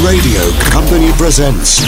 Radio Company presents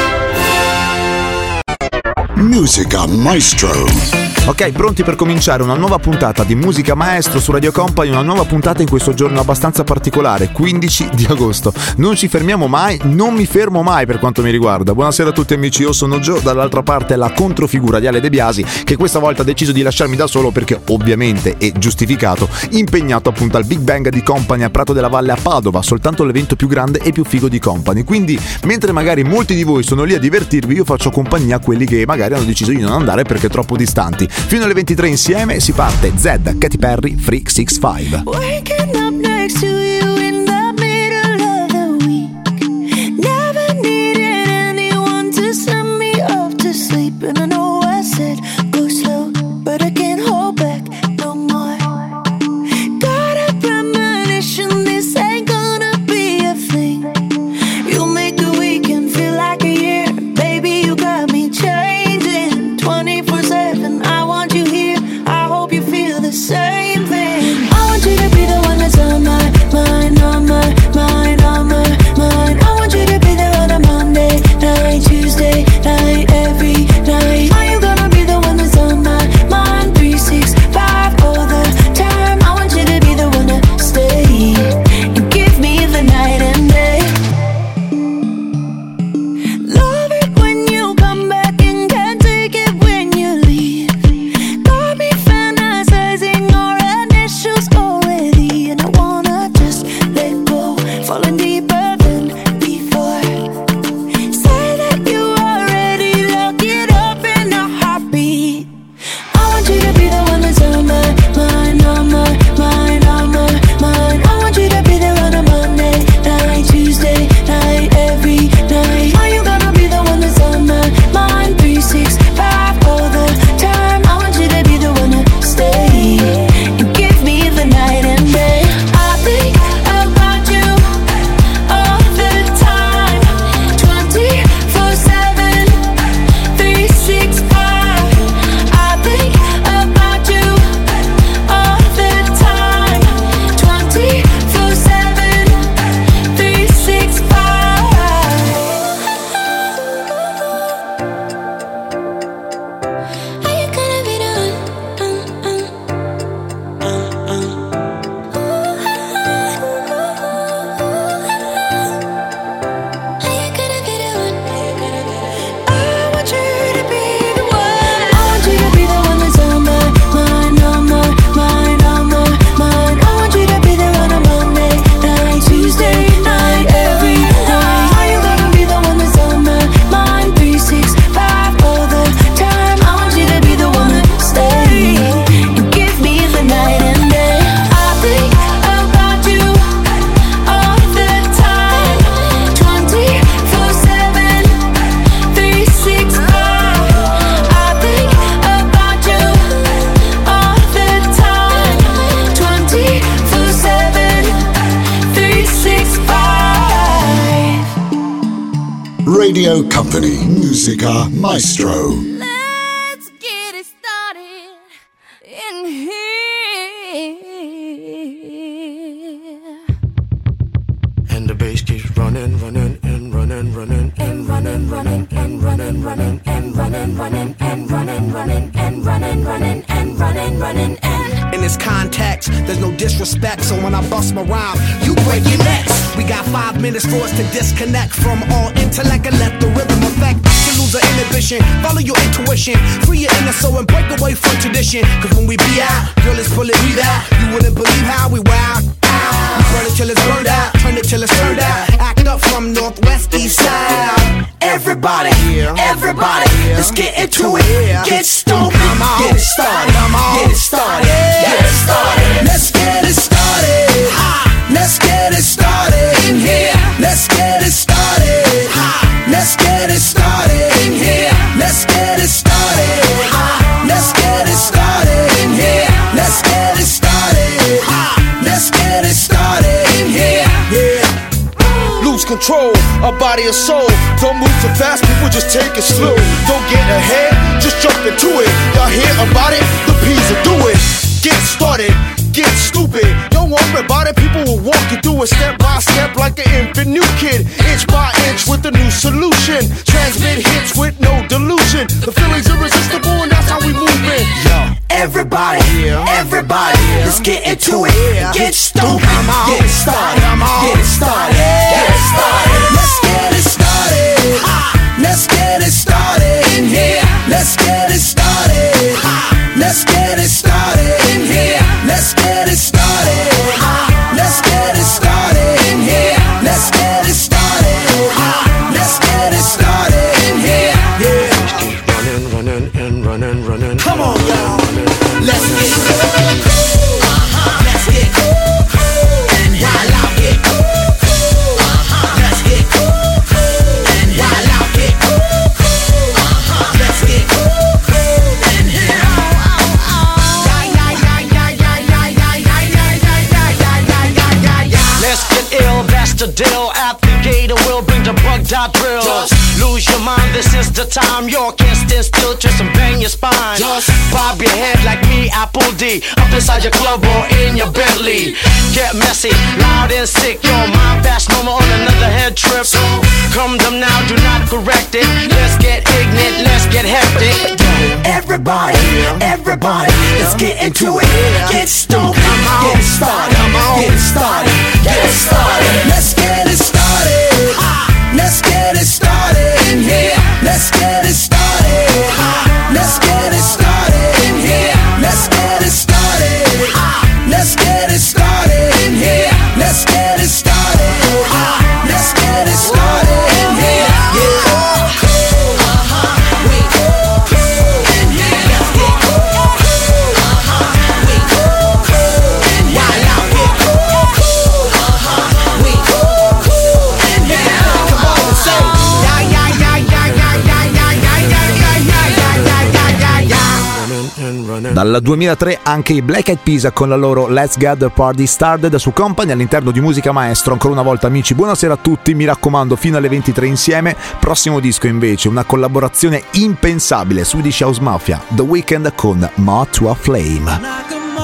Musica Maestro. Ok, pronti per cominciare una nuova puntata di Musica Maestro su Radio Company, una nuova puntata in questo giorno abbastanza particolare, 15 di agosto. Non ci fermiamo mai, non mi fermo mai per quanto mi riguarda. Buonasera a tutti amici, io sono Gio, dall'altra parte la controfigura di Ale De Biasi, che questa volta ha deciso di lasciarmi da solo perché ovviamente è giustificato, impegnato appunto al Big Bang di Company a Prato della Valle a Padova, soltanto l'evento più grande e più figo di Company. Quindi, mentre magari molti di voi sono lì a divertirvi, io faccio compagnia a quelli che magari hanno deciso di non andare perché troppo distanti. Fino alle 23 insieme si parte. Zed, Katy Perry, Freak 65. Waking up next to you in the middle of the week. Never needed anyone to send me off to sleep. And I know I said go slow, but I can't hold back no more. Got a premonition, this ain't gonna be a thing. You'll make the weekend feel like a year. Baby, you got me changing 24/7. I want you here, I hope you feel the same thing. I want you to be the one that's on my mind, on my mind, on my mind. I want you to be there on a Monday night, Tuesday night, every night. Are you gonna be the one that's on my mind, 365 all the time? I want you to be the one to stay and give me the night and day. Love it when you come back and can't take it when you leave. Got me fantasizing our initials already, and I wanna just let go, falling deeper than before. Say that you are ready, lock it up in a heartbeat. I want you to be the one that's on my mind, on my mind, on my mind. I want you to be there on a Monday night, Tuesday night, every night. Are you gonna be the one that's on my mind, 365 all the time? I want you to be the one to stay and give me the night and day. I think about you all the time, 24/7, 365. I think about you all the time, 24/7, 365. Are you gonna be the Are you gonna be the one? I want you to be the one. I want you to be the one that's on my mind, on my mind, on my mind. I want you to be there on a Monday night, Tuesday night, every night. Are you gonna be the one that's on my mind, 365 all the time? I want you to be the one to stay and give me the night and day. I think about you all the time, 24/7, 365. I think about you all the time, 24/7, 365. Radio Company, Musica Maestro. Let's get it started in here. And the bass keeps running, running, and running, running, and running, running, and running, running, and running, running, and running, running, and running, running, and running, running, and In this context, there's no disrespect, so when I bust my rhyme, you break your necks. We got 5 minutes for us to disconnect from all intellect and let the rhythm affect. To lose the inhibition, follow your intuition, free your inner soul and break away from tradition. Cause when we be out, girl, it's pulling me out. You wouldn't believe how we wild. We burn it till it's burned out, turn it till it's turned out. Act up from northwest, east side. everybody, everybody, let's get into it. Get stoked, get it started, get it started, get it started. Let's get it started. Let's get it started in here. Let's get it started. Let's get it started in here. Let's get it started. Let's get it started in here. Let's get it started. Let's get it started in here. Yeah. Lose control of body and soul. Don't move too fast, people just take it slow. Don't get ahead, just jump into it. Y'all hear about it? The P's will do it. Get started. get stupid. Don't worry about it, people will walk you through it step by step like an infant new kid. Inch by inch with a new solution. Transmit hits with no delusion. The feeling's irresistible and that's how we move it. Yo. Everybody, everybody, let's get into it. Get stupid, get it started, get it started, get it started. Let's get it started. Let's get it started in here. Let's get it started. Let's get it started in here. Let's get it started. Let's get it started in here. Let's get it started. Let's get it started in here. Yeah. Keep running, running, and running, running. Come on, y'all. Let's get cool. Let's get cool. And while I get cool. Let's get cool. And while I get cool. Let's get cool. And let's get ill, that's the deal. At the gate, we'll bring the bugged out drill. Just lose your mind, this is the time. You can't stand still, twist and bang your spine. Just bob your head like me, Apple D. Up inside your club or in your Bentley. Get messy, loud and sick. Your mind fast, no more on another head trip. So come them now, do not correct it. Let's get ignorant, let's get hectic. everybody, everybody, let's get into it. Get stupid, get it started, get it started, get it started. Let's get it started. Let's get it started in here. Let's get it started. Let's get it started in here. Let's get it started. Let's get it started in here. Let's get it started. Let's get it started in here. Yeah. Dal 2003 anche i Black Eyed Peas con la loro Let's Get the Party Started su Company all'interno di Musica Maestro. Ancora una volta amici, buonasera a tutti, mi raccomando fino alle 23 insieme. Prossimo disco invece una collaborazione impensabile, Swedish House Mafia, The Weeknd con Moth to a Flame.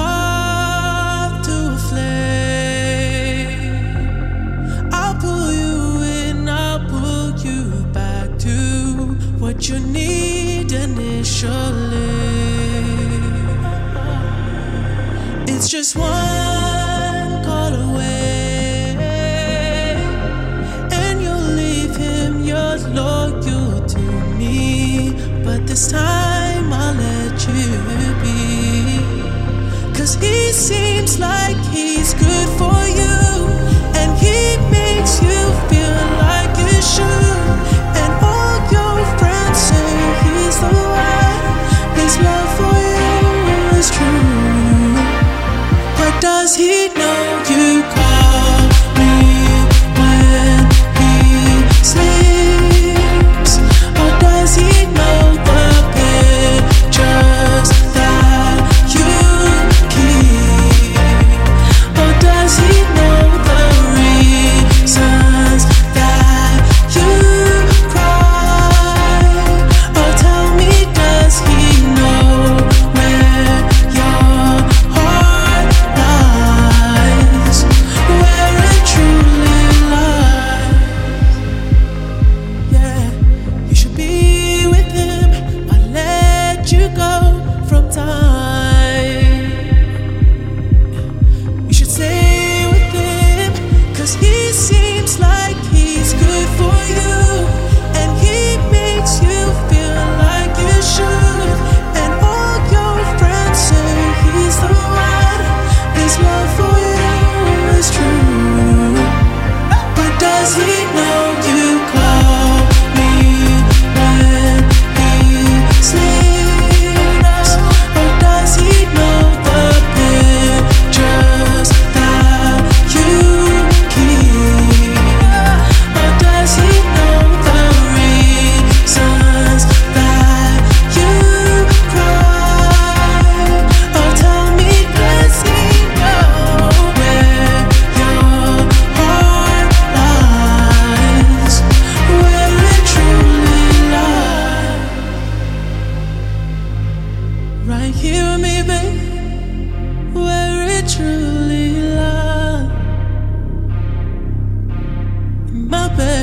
What you need initially, it's just one call away, and you'll leave him, you're loyal to me, but this time I'll let you be, 'cause he seems like he's good for you, and he makes you feel like you should, and all your friends say he's the one, his love for you is true, but does he know you call me when he sleeps, or does he know the pictures that you keep, or does he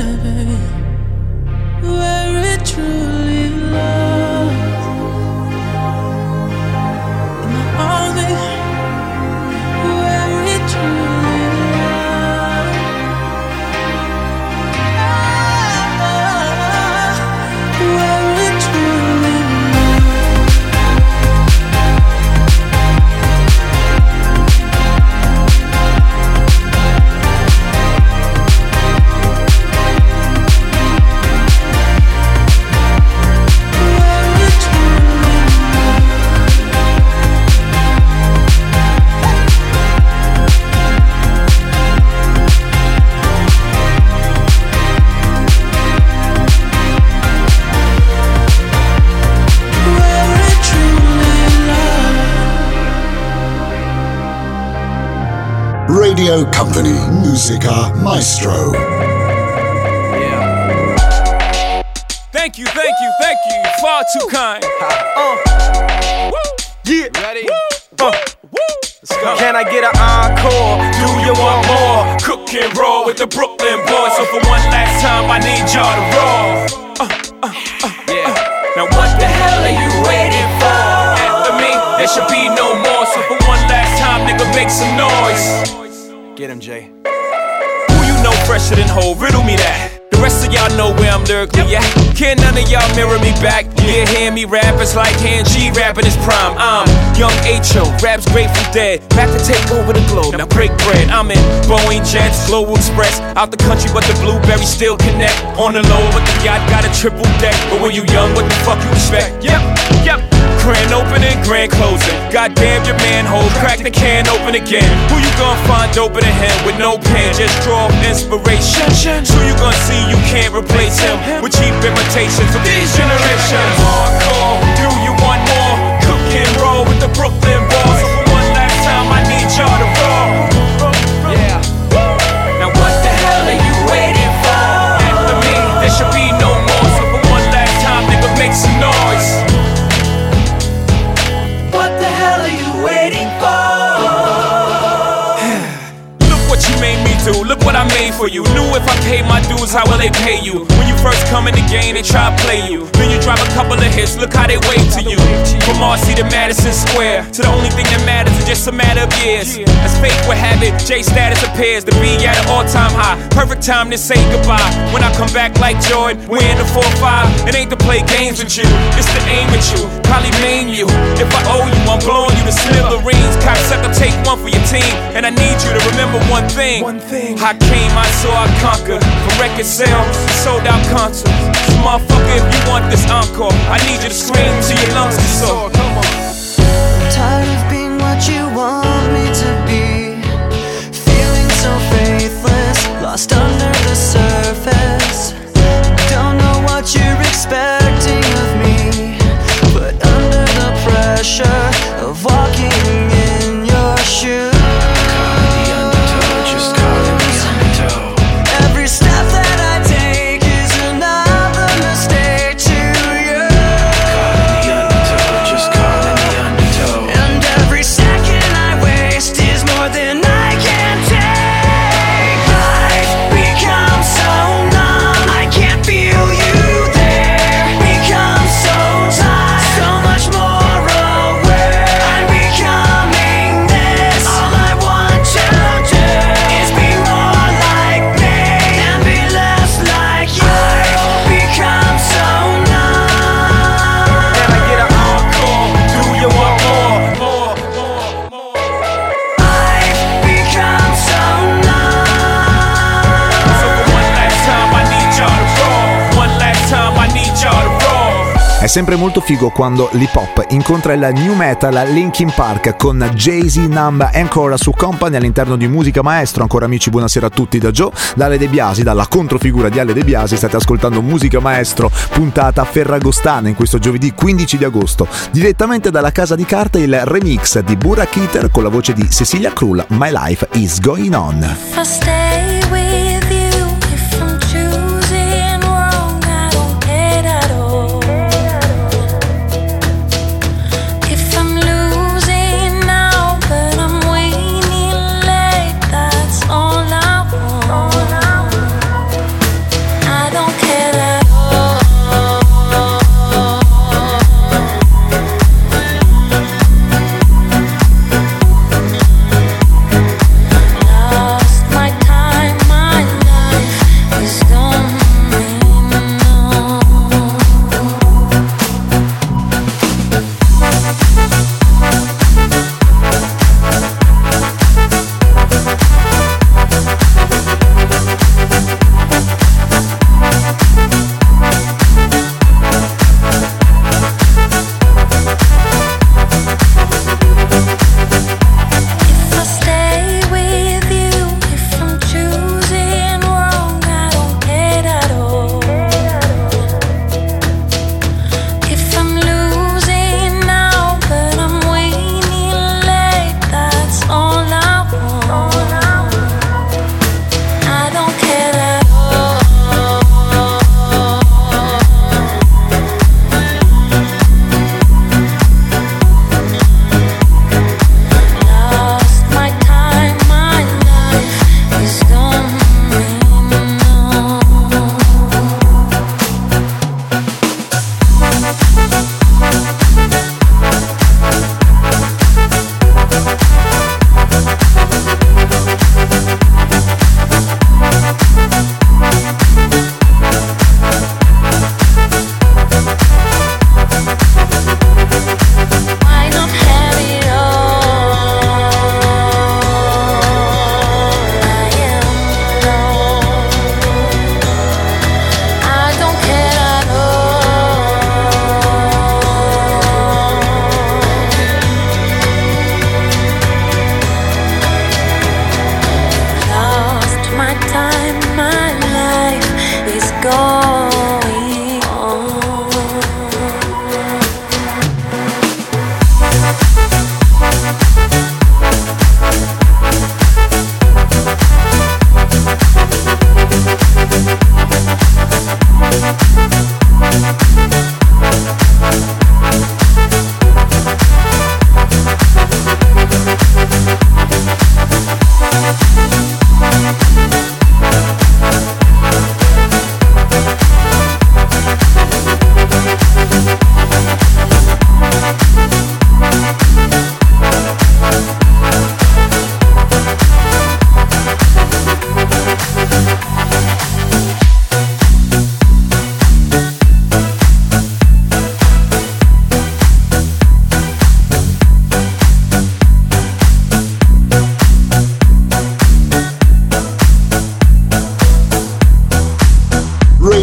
heaven where it truly loves. In the army where it truly loves. Where it truly Radio Company, Musica Maestro. Thank you, far too kind. Yeah. Ready? Let's go. Can I get an encore? Do you want more? Cook and roll with the Brooklyn boys. So for one last time, I need y'all to roll. Now what the hell are you waiting for? After me, there should be no more. So for one last time, nigga, make some noise. Get him, Jay. Who you know fresher than Ho? Riddle me that. The rest of y'all know where I'm lyrically at. Can't none of y'all mirror me back. Yeah, hear me rap, it's like Han G rapping his prime. I'm Young H.O., raps Grateful Dead. Back to take over the globe, now break bread. I'm in Boeing Jets, Global Express. Out the country, but the blueberries still connect. On the low, but the yacht got a triple deck. But when you young, what the fuck you expect? Yep. Grand opening, grand closing. Goddamn your manhole, crack the can open again. Who you gonna find open in him with no pen? Just draw inspiration. Who you gonna see you can't replace him with cheap imitations of these generations? Hardcore, do you want more? Cook and roll with the Brooklyn boys. So for one last time, I need y'all to roll. Yeah. Now what the hell are you waiting for? After me, there should be no more. So for one last time, nigga, make some noise. What the hell are you waiting for? Look what you made me do, look what I made for you. Knew if I paid my dues, how will they pay you? When you first come in the game, they try to play you. Then you drop a couple of hits, look how they wave to you. From Marcy to Madison Square, to the only thing that matters is just a matter of years. As fate would have it, J status appears to be at an all-time high. Perfect time to say goodbye. When I come back like Jordan, we're in the 4-5. It ain't to play games with you, it's to aim at you. Probably maim you. If I owe you, I'm blowing you to smithereens. Cocksucker, take one for your team. And I need you to remember one thing. I came, I saw, I conquered. From record sales, sold out concerts. So motherfucker, if you want this encore, I need you to scream till your lungs are sore. I'm tired of being what you want me to be. Feeling so faithless, lost under the surface. Don't know what you're expecting of me, but under the pressure of walking in your shoes. Every step that I take is another mistake to you. And every second I waste is more than I can take. Life becomes so numb, I can't feel you there. Become so tired, so much more aware. I'm becoming this. All I want to do is be more like me and be less like you. I've become so numb. Can I get an encore? Do you want more? I've become so numb. So for one last time, I need y'all to roll. One last time, I need y'all to roll. È sempre molto figo quando l'hip hop incontra il new metal a Linkin Park con Jay-Z, Numb e ancora su Company all'interno di Musica Maestro. Ancora amici, buonasera a tutti da Joe, da Ale De Biasi, dalla controfigura di Ale De Biasi. State ascoltando Musica Maestro, puntata ferragostana in questo giovedì 15 di agosto. Direttamente dalla casa di carta il remix di Burak Eater con la voce di Cecilia Krull, My Life Is Going On. If I stay with you, if I'm choosing wrong, I don't care at all. If I'm losing now, but I'm winning late, that's all I want.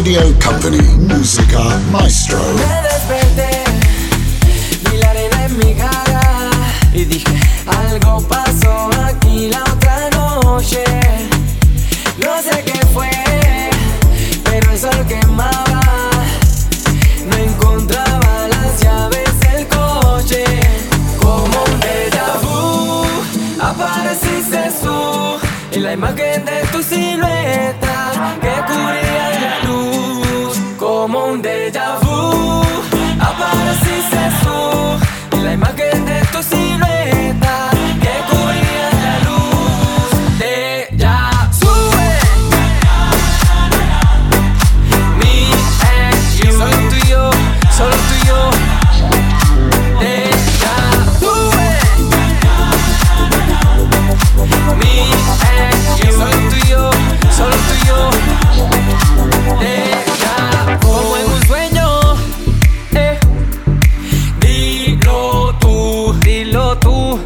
Radio Company, Musica Maestro. Me desperté, vi la arena en mi cara y dije, algo pasó aquí la otra noche. No sé qué fue, pero el sol quemaba. No encontraba las llaves del coche. Como un déjà vu, apareciste tú en la imagen de tu silueta que cubría la luz. Como un déjà vu, apareciste tú en la imagen de tu silueta que cubría la luz. Déjà vu, me and you, solo tú y yo, solo tú y yo. Déjà vu, me and you, solo tú y yo, solo tú y yo. Como en un sueño, dilo tú.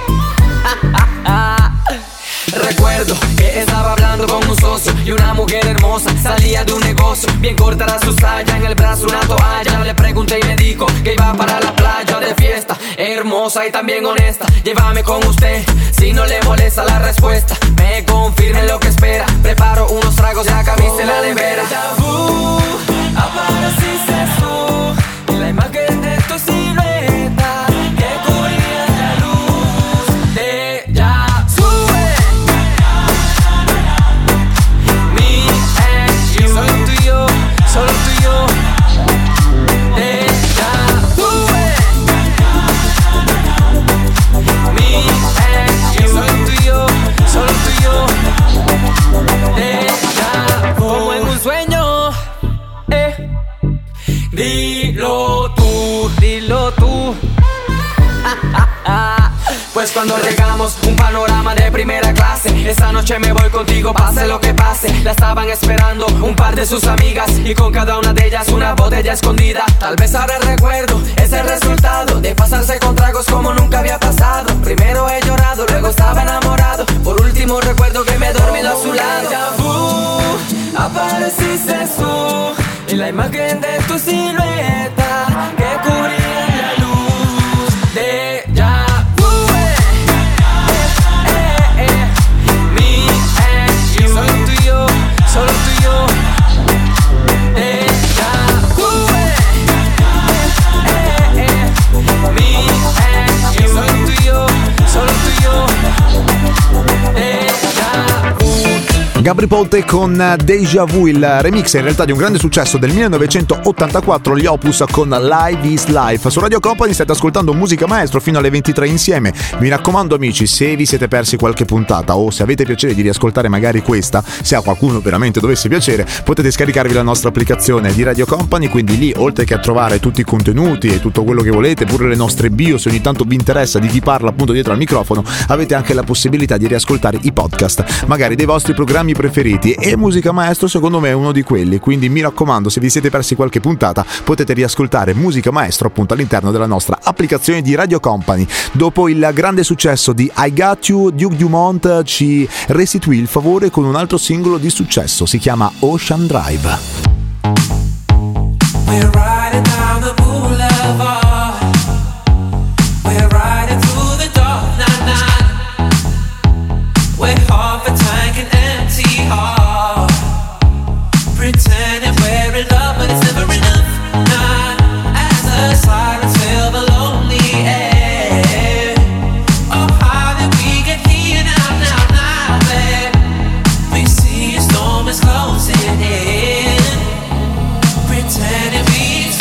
Recuerdo que estaba hablando con un socio y una mujer hermosa salía de un negocio. Bien corta era su saya, en el brazo una toalla. Le pregunté y me dijo que iba para la playa de fiesta. Hermosa y también honesta, llévame con usted si no le molesta la respuesta. Me confirme lo que espera, preparo unos tragos y la camisa en la nevera. Déjà vu, apareciste tú en la imagen de tu silueta que cubría la luz. Déjà vu, me and you, solo tú y yo, solo tú y yo. Déjà vu, me and you, solo tú y yo, solo tú y yo. Déjà vu, como en un sueño, dilo tú, dilo tú. Pues cuando llegamos, un panorama de primera clase. Esta noche me voy contigo, pase lo que pase. La estaban esperando un par de sus amigas y con cada una de ellas una botella escondida. Tal vez ahora recuerdo, es el resultado de pasarse con tragos como nunca había pasado. Primero he llorado, luego estaba enamorado. Por último recuerdo que me he dormido a su lado. Déjà vu, apareciste tú en la imagen de tu silueta que cubría la luz. Déjà vu, me and you, solo tú y yo, solo tú y yo. Déjà vu, me and you, solo tú y yo, solo tú y yo. Déjà vu. Gabry Ponte con Déjà Vu, il remix in realtà di un grande successo del 1984, gli Opus con Live is Life. Su Radio Company state ascoltando Musica Maestro fino alle 23 insieme. Mi raccomando amici, se vi siete persi qualche puntata o se avete piacere di riascoltare magari questa, se a qualcuno veramente dovesse piacere, potete scaricarvi la nostra applicazione di Radio Company, quindi lì oltre che a trovare tutti i contenuti e tutto quello che volete, pure le nostre bio, se ogni tanto vi interessa di chi parla appunto dietro al microfono, avete anche la possibilità di riascoltare i podcast magari dei vostri programmi preferiti, e Musica Maestro secondo me è uno di quelli, quindi mi raccomando, se vi siete persi qualche puntata potete riascoltare Musica Maestro appunto all'interno della nostra applicazione di Radio Company. Dopo il grande successo di I Got You, Duke Dumont ci restituì il favore con un altro singolo di successo, si chiama Ocean Drive. We're riding down the boulevard. We're riding through the dark night. We're half a tank and empty heart. Pretending we're in love, but it's never enough. Not as the sirens fill the lonely air. Oh, how did we get here now, babe? We see a storm is closing in. Pretending we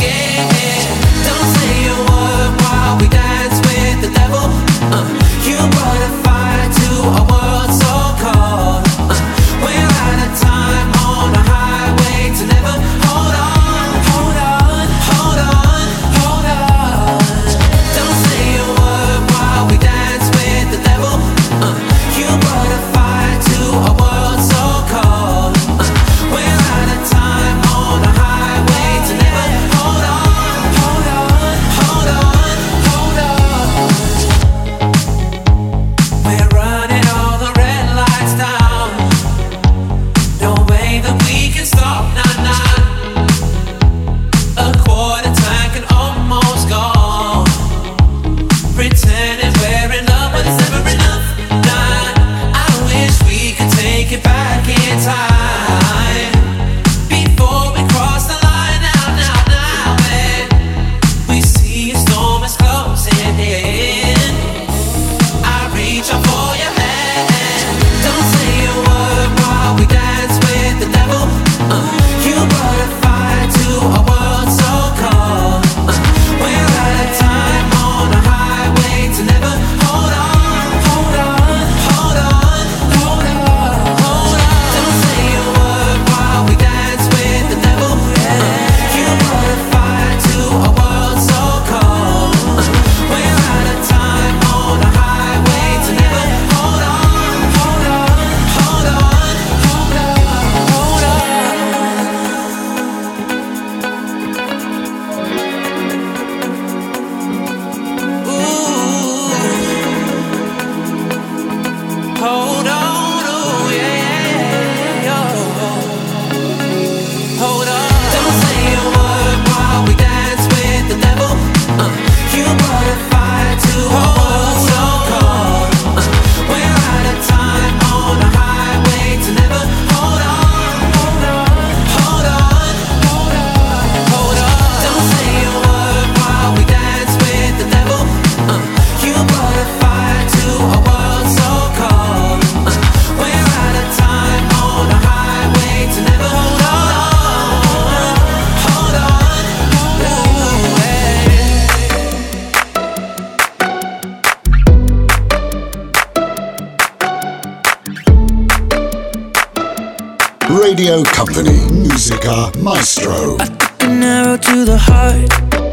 Radio Company, Musica Maestro. I took an arrow to the heart.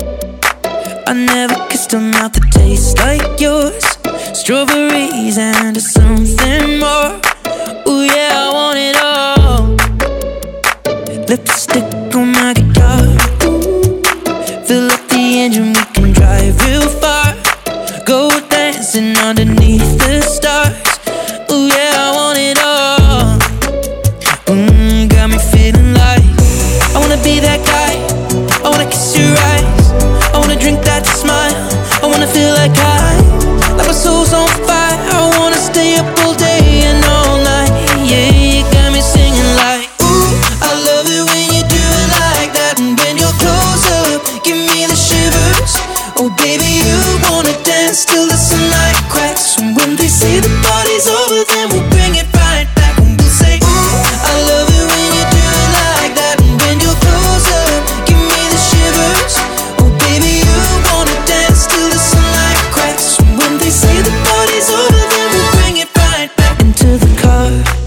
I never kissed a mouth that tastes like yours. Strawberries and something more. Ooh yeah, I want it all. Lipstick on my guitar. Fill up the engine, we can drive real far. Go dancing underneath the stars. Ooh yeah, I want it all. Got me feeling like I wanna be that guy. I wanna kiss your eyes. I wanna drink that smile. I wanna feel like like my soul's on fire. I wanna stay up all day and all night. Yeah, you got me singing like, ooh, I love it when you do it like that. And when you're close up, give me the shivers. Oh baby, you wanna dance till the sunlight cracks. And when they say the party's over, then we'll bring it right back. And we'll say, ooh, I love it when you do it like that. And when you're close up, give me the shivers. Oh baby, you wanna dance till the sunlight cracks. And when they say the party's over, then we'll bring it right back. Into the car,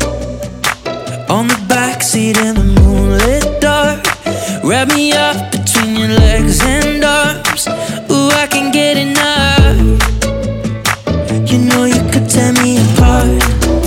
on the backseat in the moonlit dark. Wrap me up between your legs and arms. Ooh, I can't get enough. You know you could tear me apart.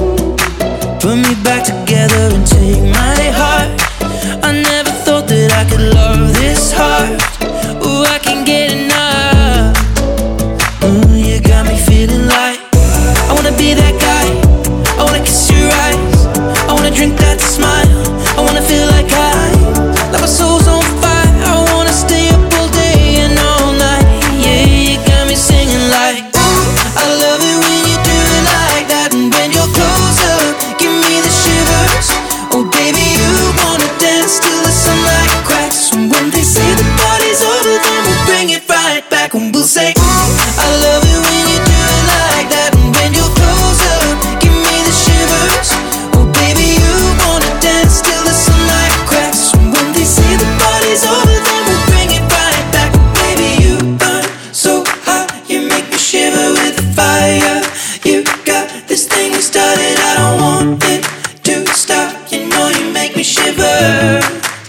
Put me back together and take my heart. I never thought that I could love this hard. Ooh, I can't get enough. Ooh, you got me feeling like I wanna be that guy. I wanna kiss your eyes. I wanna drink that smile. I wanna feel like my soul's on fire. I wanna stay up all day and all night. Yeah, you got me singing like, ooh, I love it when you do it like that. And when you're close up, give me the shivers. Oh baby, you wanna dance till the sunlight cracks. And when they say the party's over, then we'll bring it right back. And we'll say, ooh, I love it when you do it like that. And when you're close up, give me the shivers. Oh baby, you wanna dance till the sunlight cracks. And when they say the party's over, then we'll bring it right back. Baby, you burn so hot, you make me shiver with the fire. You got this thing you started, I don't want it to stop. You know you make me shiver.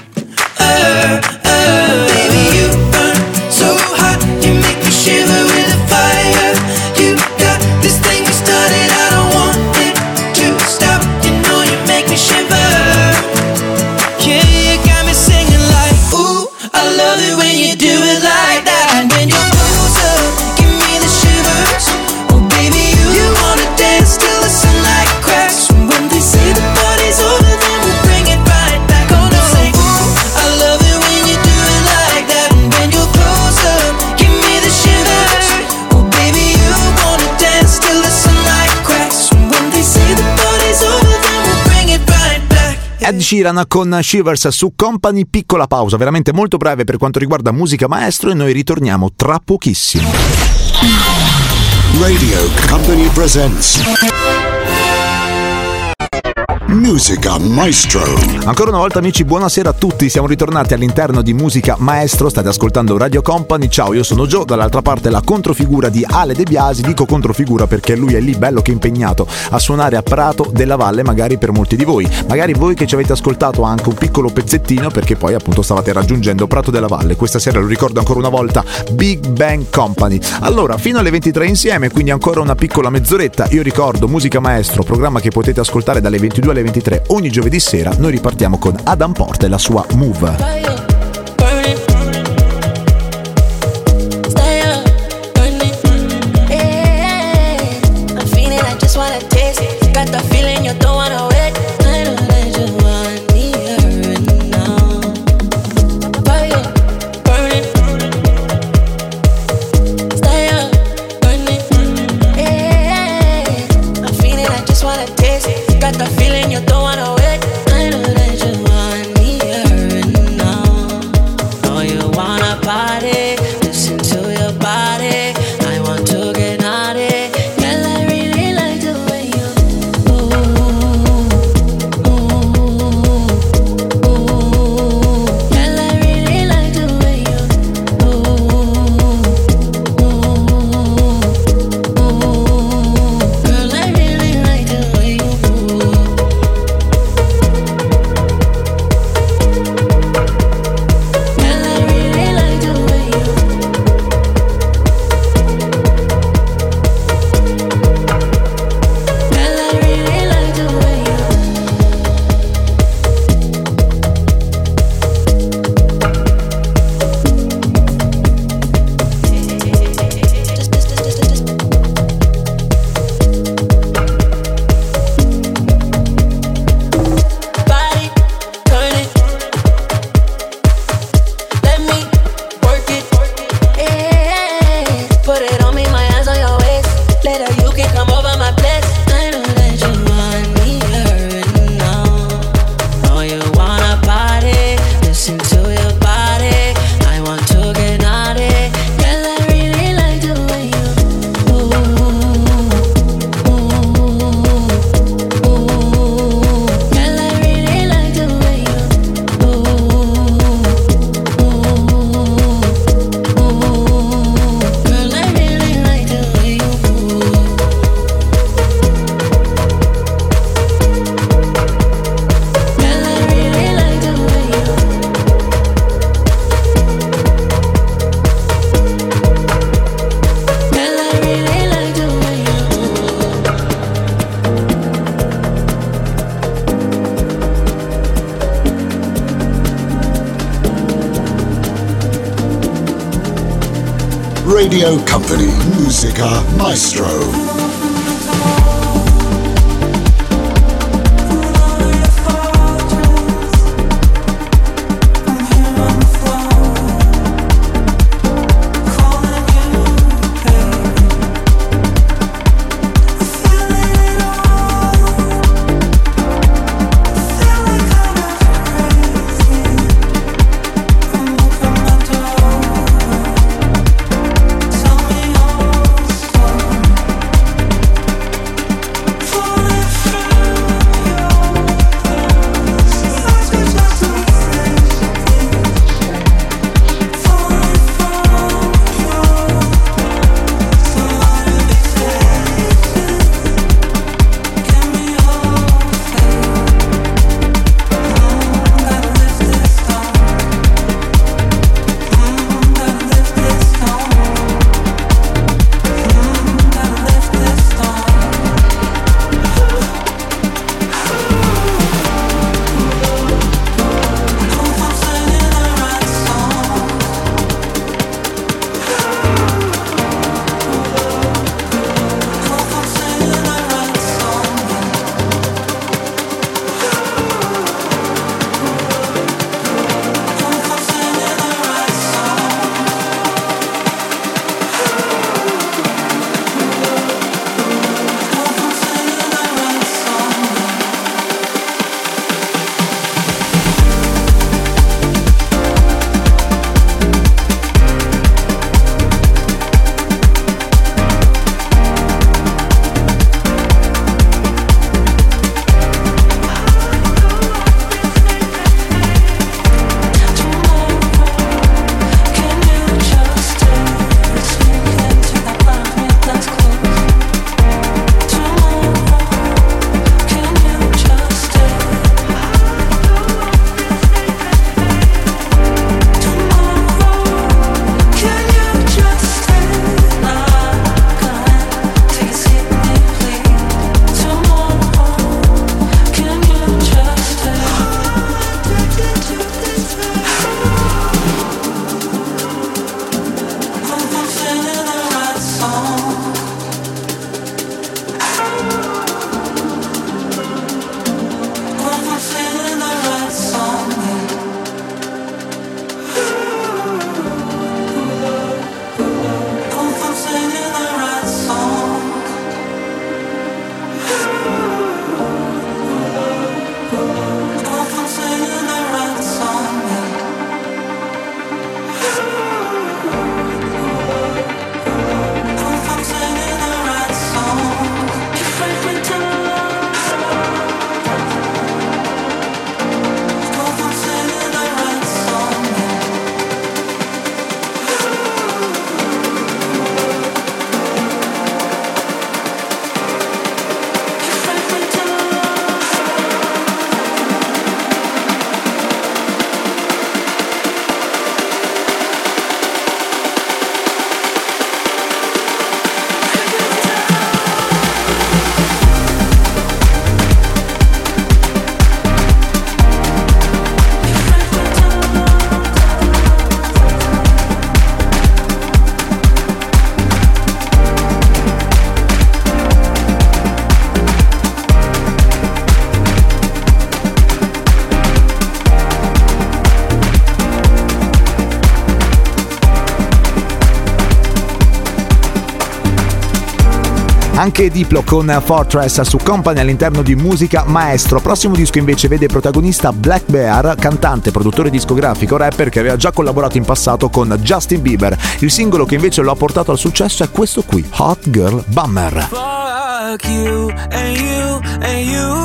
Baby, you burn so hot, you make me shiver with the fire. You got this thing you started, I don't want it to stop. You know you make me shiver. Yeah, you got me singing like, ooh, I love it when you do it like that. And when you're close up, give me the shivers. Oh baby, you wanna dance till the sunlight cracks. And when they say the party's over, then we'll bring it right back. Oh no, say, ooh, I love it when you do it like that. And when you're close up, give me the shivers. Oh baby, you wanna dance till the sunlight cracks. And when they say the party's over, then we'll bring it right back. Ed Sheeran con Shivers su Company. Piccola pausa, veramente molto breve per quanto riguarda Musica Maestro, e noi ritorniamo tra pochissimo. Radio Company presents Musica Maestro. Ancora una volta amici, buonasera a tutti, siamo ritornati all'interno di Musica Maestro, state ascoltando Radio Company. Ciao, io sono Joe, dall'altra parte la controfigura di Ale De Biasi. Dico controfigura perché lui è lì bello che impegnato a suonare a Prato della Valle, magari per molti di voi, magari voi che ci avete ascoltato anche un piccolo pezzettino perché poi appunto stavate raggiungendo Prato della Valle. Questa sera, lo ricordo ancora una volta, Big Bang Company. Allora, fino alle 23 insieme, quindi ancora una piccola mezz'oretta. Io ricordo Musica Maestro, programma che potete ascoltare dalle 22 alle 23 ogni giovedì sera. Noi ripartiamo con Adam Porter e la sua Move. Got the feeling you don't wanna wait. I know that you want me here and now. Radio Company, Musica Maestro. Anche Diplo con Fortress su Company all'interno di Musica Maestro. Prossimo disco invece vede protagonista Black Bear, cantante, produttore discografico, rapper che aveva già collaborato in passato con Justin Bieber. Il singolo che invece lo ha portato al successo è questo qui, Hot Girl Bummer. Fuck you and you and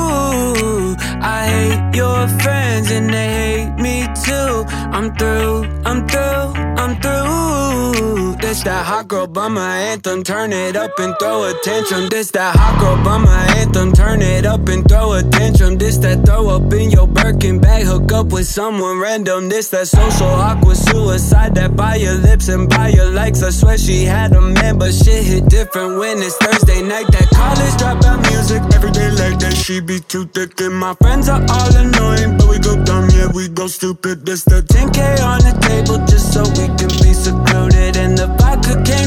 you. I hate your friends and they hate me too. I'm through, I'm through, I'm through. This that hot girl bummer anthem, turn it up and throw a tantrum. This that hot girl bummer anthem, turn it up and throw a tantrum. This that throw up in your Birkin bag, hook up with someone random. This that social awkward suicide, that by your lips and by your likes. I swear she had a man, but shit hit different when it's Thursday night. That college dropout music, every day like that, she be too thick. And my friends are all annoying, but we go dumb, yeah, we go stupid. This the 10K on the table just so we can be secluded. And the vodka came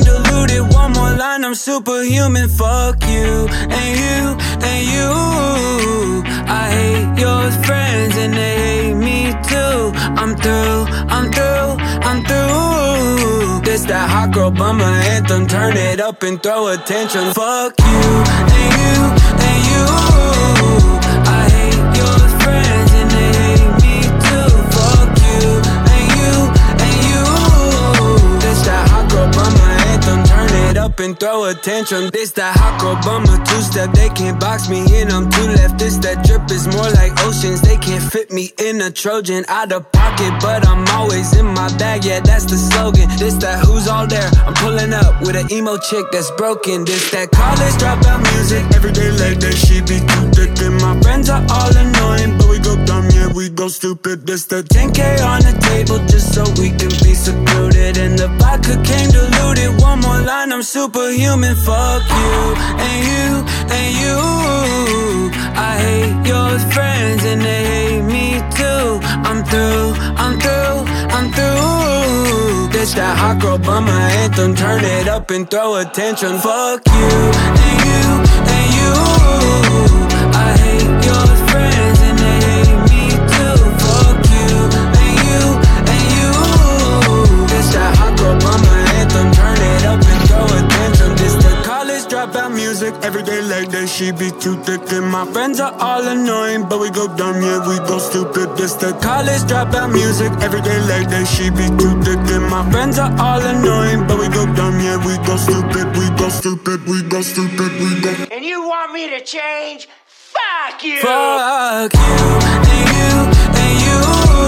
deluded. One more line, I'm superhuman. Fuck you, and you, and you. I hate your friends and they hate me too. I'm through, I'm through, I'm through. This that hot girl bummer anthem. Turn it up and throw attention. Fuck you, and you, and you. I hate your friends and they hate me too. Fuck you, and you, and you. This that hot girl bummer anthem. Turn it up and throw attention. This that hot girl bummer two-step. They can't box me in, I'm too left. This that drip is more like oceans. They can't fit me in a Trojan. Out of pocket, but I'm always in my bag. Yeah, that's the slogan. This that who's all there. I'm pulling up with an emo chick that's broken. This that college dropout music. Everyday late day, she be too thick. And my friends are all annoying, but we go dumb, yeah, we go stupid. This that 10K on the table just so we can be secluded. And the vodka came diluted. One more line, I'm superhuman. Fuck you, and you, and you. I hate your friends and they hate me too. I'm through, I'm through, I'm through. This that hot girl bummer anthem. Turn it up and throw attention. Fuck you, and you, and you. I hate your friends and they hate me too. Fuck you, and you, and you. This that hot girl bummer anthem. Turn it up and throw attention. This the college dropout music. Everyday late day, she be too thick. And my friends are all annoying, but we go dumb, yeah, we go stupid. This the college dropout music. Everyday late day, she be too thick. And my friends are all annoying, but we go dumb, yeah, we go stupid. We go stupid, we go stupid, we go. And you want me to change? Fuck you! Fuck you, and you, and you.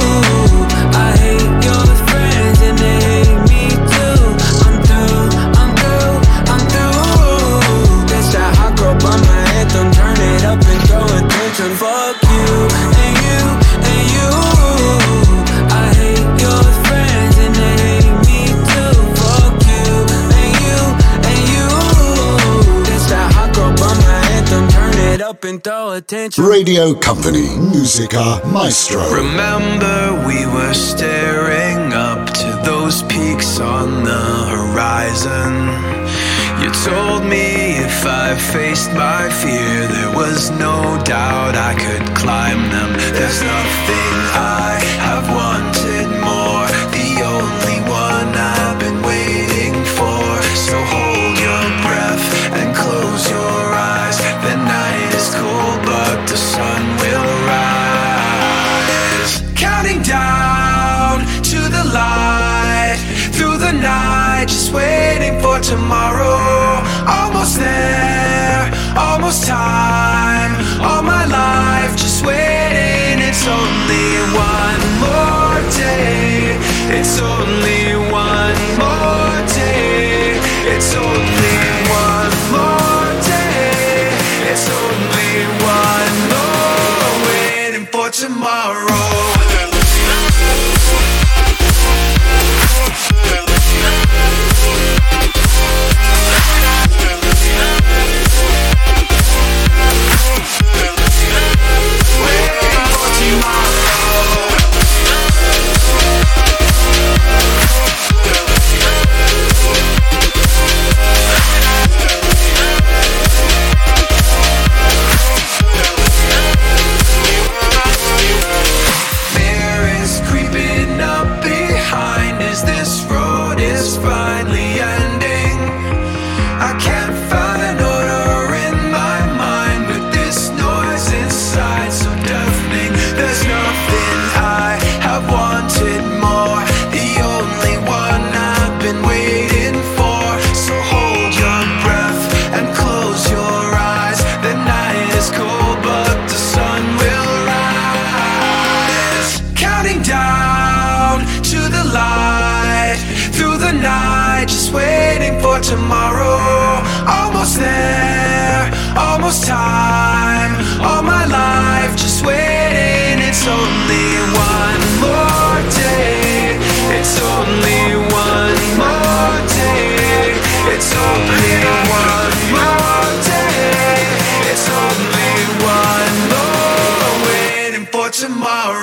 I hate your friends and they hate me too. I'm through, I'm through, I'm through. That's that hot girl bummer anthem. Turn it up and throw attention. Fuck you, and you, and you. I hate your friends and they hate me too. Fuck you, and you, and you. That's that hot girl bummer anthem. Turn it up and throw attention. Radio Company, Musica Maestro. Remember we were staring up to those peaks on the horizon. You told me if I faced my fear, there was no doubt I could climb them. There's nothing I have wanted more, the only one I've been waiting for. So hold your breath and close your eyes. The night is cold, but the sun will rise. Counting down to the light, through the night, just waiting for tomorrow. Almost there, almost time. All my life just waiting. It's only one more day. It's only one more day. It's only one more day. It's only one more, waiting for tomorrow. Tomorrow, almost there, almost time. All my life just waiting. It's only one more day. It's only one more day. It's only one more day. It's only one more, waiting for tomorrow.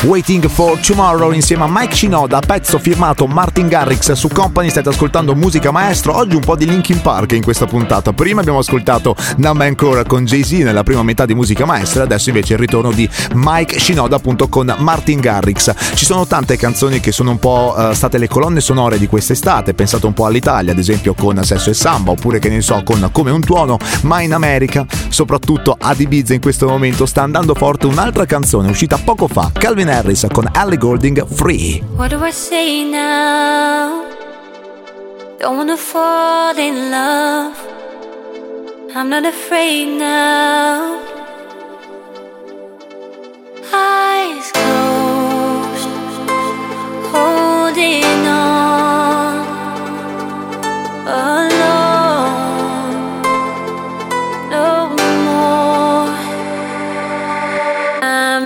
Waiting for Tomorrow insieme a Mike Shinoda, pezzo firmato Martin Garrix su Company. State ascoltando Musica Maestro, oggi un po' di Linkin Park in questa puntata. Prima abbiamo ascoltato Numb Encore con Jay-Z nella prima metà di Musica Maestra, adesso invece il ritorno di Mike Shinoda appunto con Martin Garrix. Ci sono tante canzoni che sono un po' state le colonne sonore di quest'estate, pensate un po' all'Italia ad esempio con Sesso e Samba, oppure che ne so con Come un tuono, ma in America, soprattutto ad Ibiza in questo momento, sta andando forte un'altra canzone uscita poco fa, Calvin Harris con Ellie Goulding, Free. What do I say now? Don't wanna fall in love. I'm not afraid now. Eyes closed, holding on, alone, no more. I'm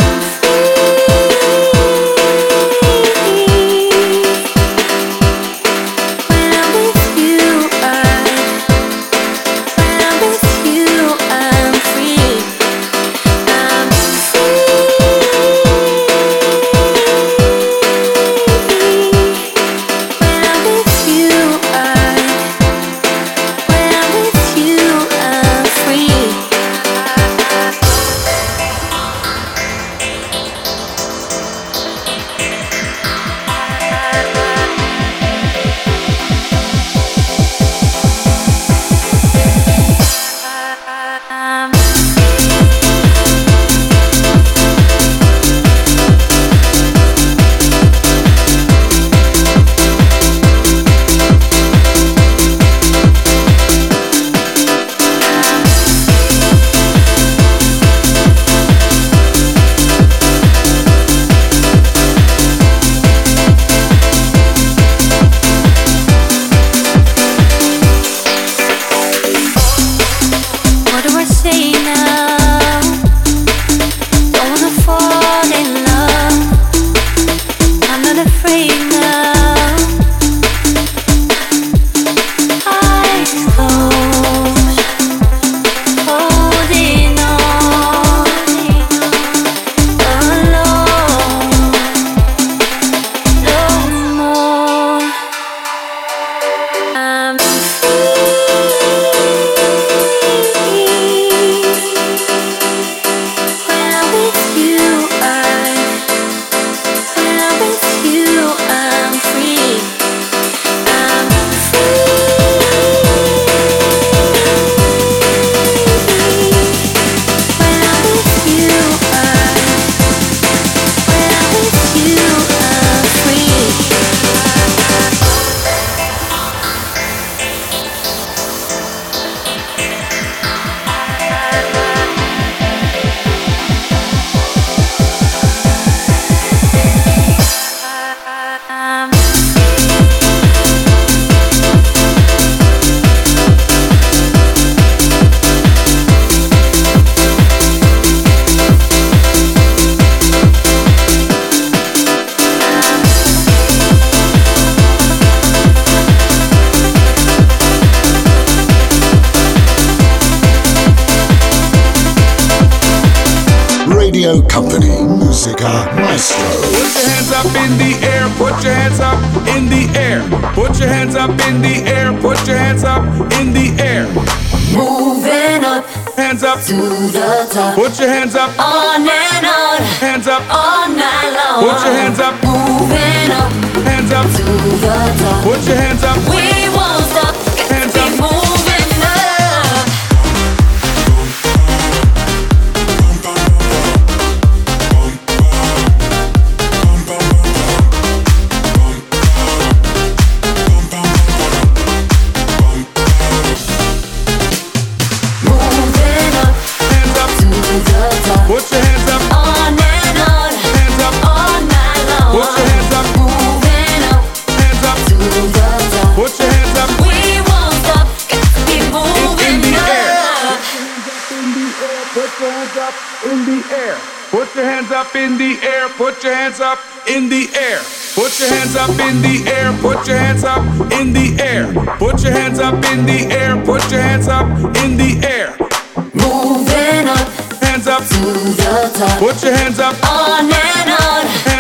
Radio Company, Musica Maestro. Put your hands up in the air, put your hands up in the air. Put your hands up in the air, put your hands up in the air. Moving up, hands up to the top. Put your hands up, on and on, hands up all night long. Put your hands up, moving up, hands up to the top. Put your hands up, we won't stop. Hands keep up, moving up. Put your hands up, on and on, hands up, all night long. Put your hands up, moving up, hands up to the top. Put your hands up, We won't stop, keep moving in the up. Put your hands up in the air. Put your hands up in the air. Put your hands up in the air. Put your hands up in the air. Put your hands up in the air. Put your hands up in the air. Put your hands up in the air. Moving up, Hands up to the top. Put your hands up, on and on,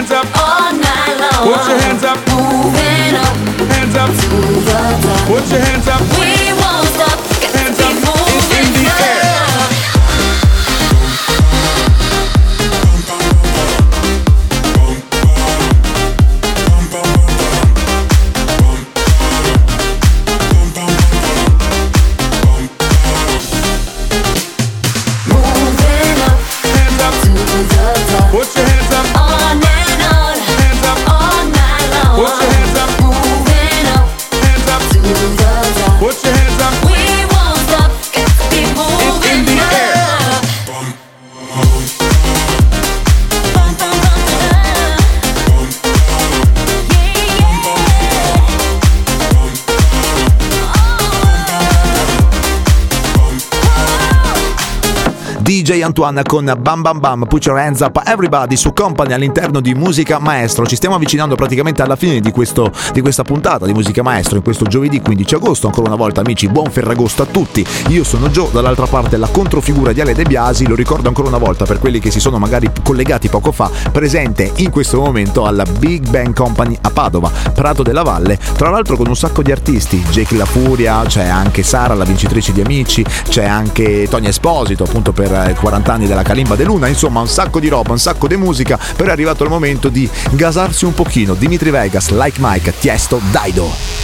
DJ Antoine con Bam Bam Bam, Put Your Hands Up Everybody su Company all'interno di Musica Maestro. Ci stiamo avvicinando praticamente alla fine di questa puntata di Musica Maestro in questo giovedì 15 agosto. Ancora una volta amici, buon Ferragosto a tutti. Io sono Gio, dall'altra parte la controfigura di Ale De Biasi. Lo ricordo ancora una volta per quelli che si sono magari collegati poco fa, presente in questo momento alla Big Bang Company a Padova, Prato della Valle, tra l'altro con un sacco di artisti, Jake La Furia, c'è anche Sara, la vincitrice di Amici, c'è anche Tonia Esposito appunto per i 40 anni della Kalimba de Luna, insomma un sacco di roba, un sacco di musica, però è arrivato il momento di gasarsi un pochino. Dimitri Vegas, Like Mike, Tiesto, Daido.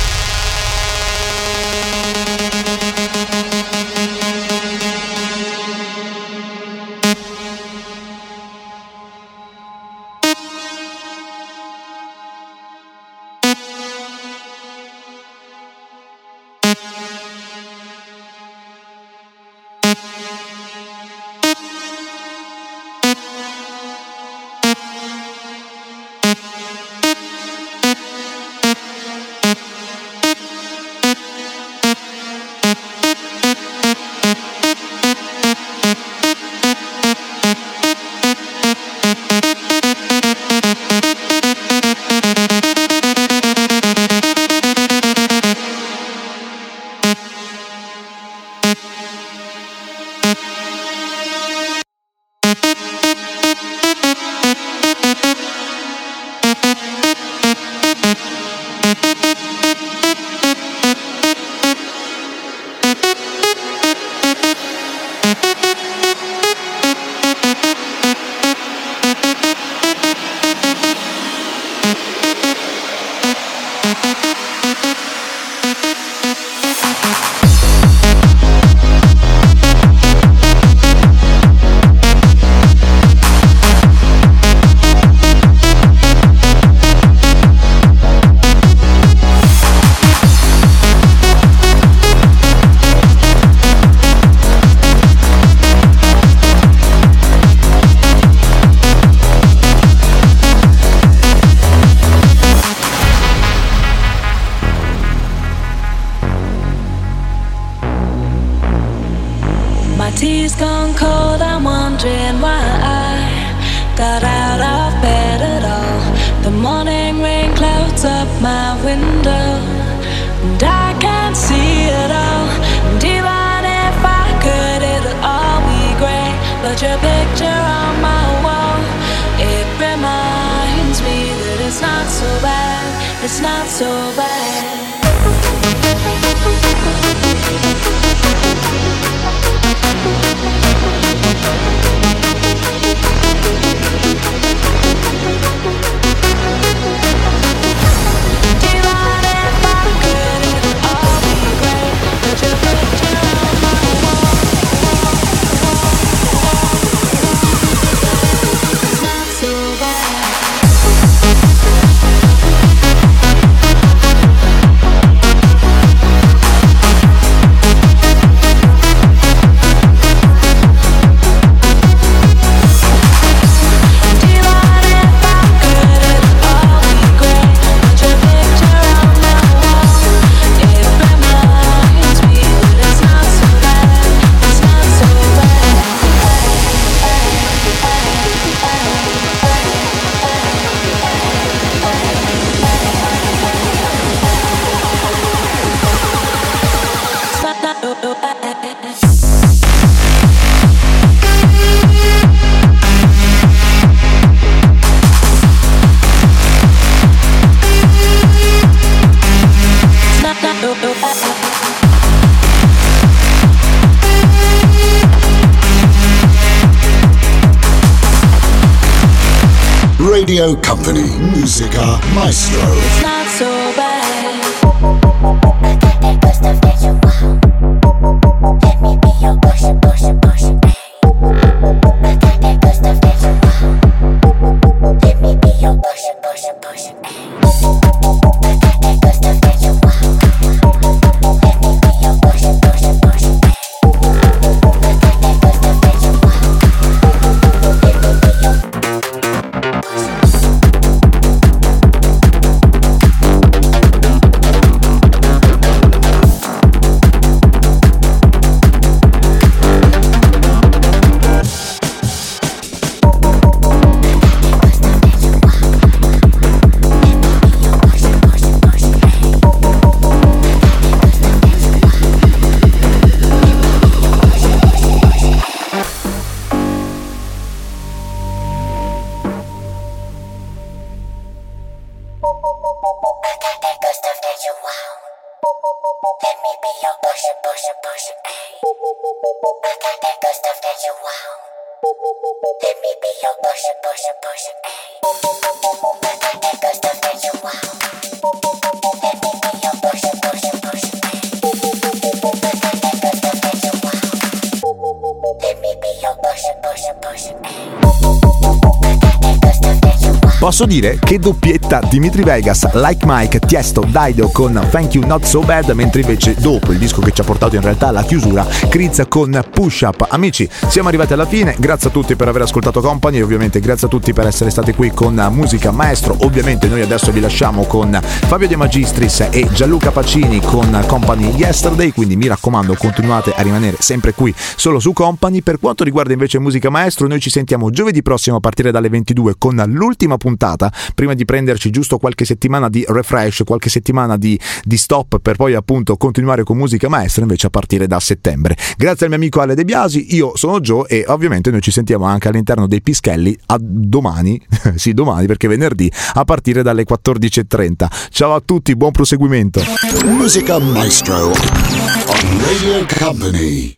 Tea's gone cold, I'm wondering why I got out of bed at all. The morning rain clouds up my window, and I can't see it all. And even if I could, it'll all be grey. But your picture on my wall, it reminds me that it's not so bad, it's not so bad. Radio Company, Musica Maestro. It's not so bad. Posso dire che doppietta Dimitri Vegas, Like Mike, Tiesto, Dido con Thank You Not So Bad, mentre invece dopo il disco che ci ha portato in realtà alla chiusura, Kriz con Push Up. Amici, siamo arrivati alla fine, grazie a tutti per aver ascoltato Company e ovviamente grazie a tutti per essere stati qui con Musica Maestro. Ovviamente noi adesso vi lasciamo con Fabio De Magistris e Gianluca Pacini con Company Yesterday, quindi mi raccomando continuate a rimanere sempre qui solo su Company. Per quanto riguarda invece Musica Maestro, noi ci sentiamo giovedì prossimo a partire dalle 22 con l'ultima puntata, prima di prenderci giusto qualche settimana di refresh, qualche settimana di stop per poi appunto continuare con Musica Maestra invece a partire da settembre. Grazie al mio amico Ale De Biasi, io sono Joe e ovviamente noi ci sentiamo anche all'interno dei Pischelli a domani, sì domani perché venerdì a partire dalle 14.30. Ciao a tutti, buon proseguimento. Musica Maestro on Radio Company.